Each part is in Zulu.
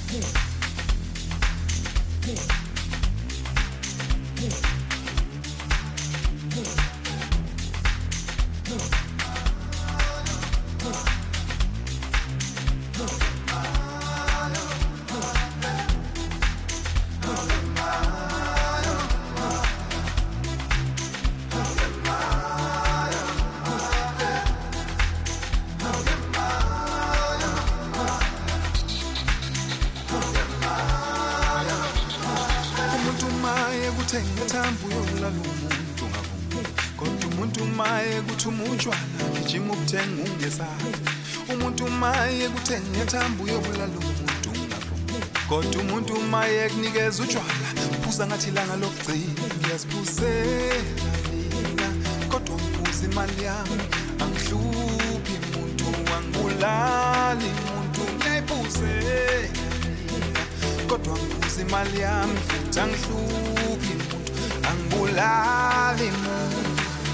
Umuntu maye kuthenga thambo yobulala umuntu kodwa umuntu maye kunikeza utshwala phuza ngathi langa lokugcina ngiyaziphuzela mina kodwa ngiphuza imali yami angihluphi umuntu wangibulali umuntu ngiyayiphuzela kodwa ngiphuza imali yami futhi angihluphi umuntu angibulali umuntu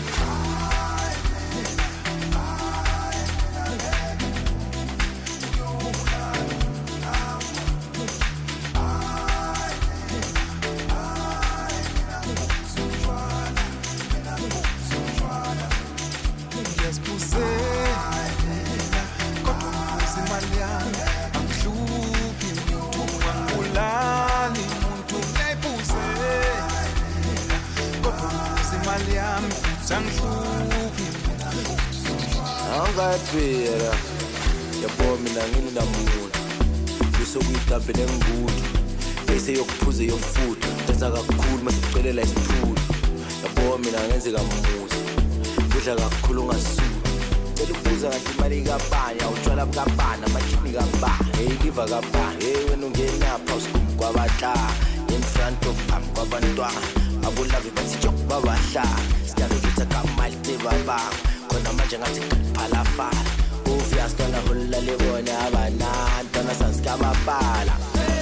Angaphela yabo mina nginamuntu kusokuyidambe nengudu bese yokuphuza yofuthi benza kakhulu masicelela isithulu yabo mina ngenze kamuzi kudla kakhulu ngasuka cela ukubuza ngathi imali kabanya utshwala kabana amajini kabana hey liva kabana hey wena ungenapha usikhumbu kwabata in front of kwabantwana abulavi bathi jok babahla sicela ukuthi kamali tebaba khona manje ngathi phalafala uviyastona holla lebona abanantwana sansikababhala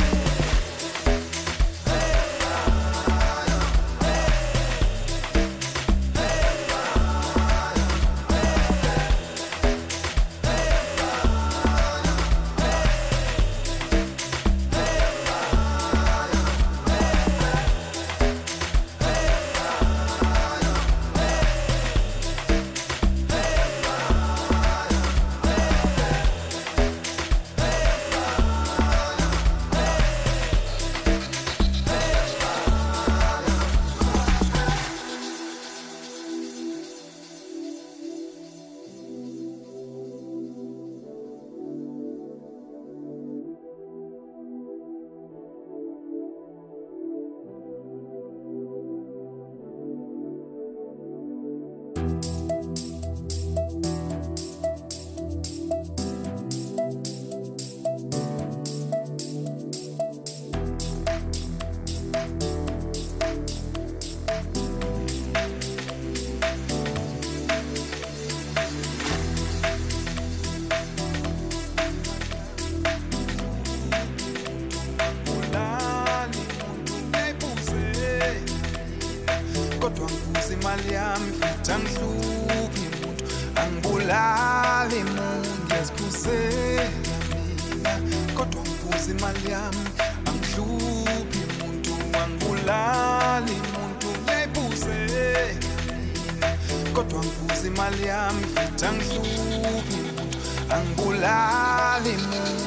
kodwa ngibuza imali yami futhi angihluphi umuntu angibulali umuntu ngiyaziphuzela mina kodwa ngibuza imali yami angihluphi umuntu angibulali umuntu ngiyayiphuzela mina kodwa ngibuza imali yami futhi angihluphi umuntu angibulali umuntu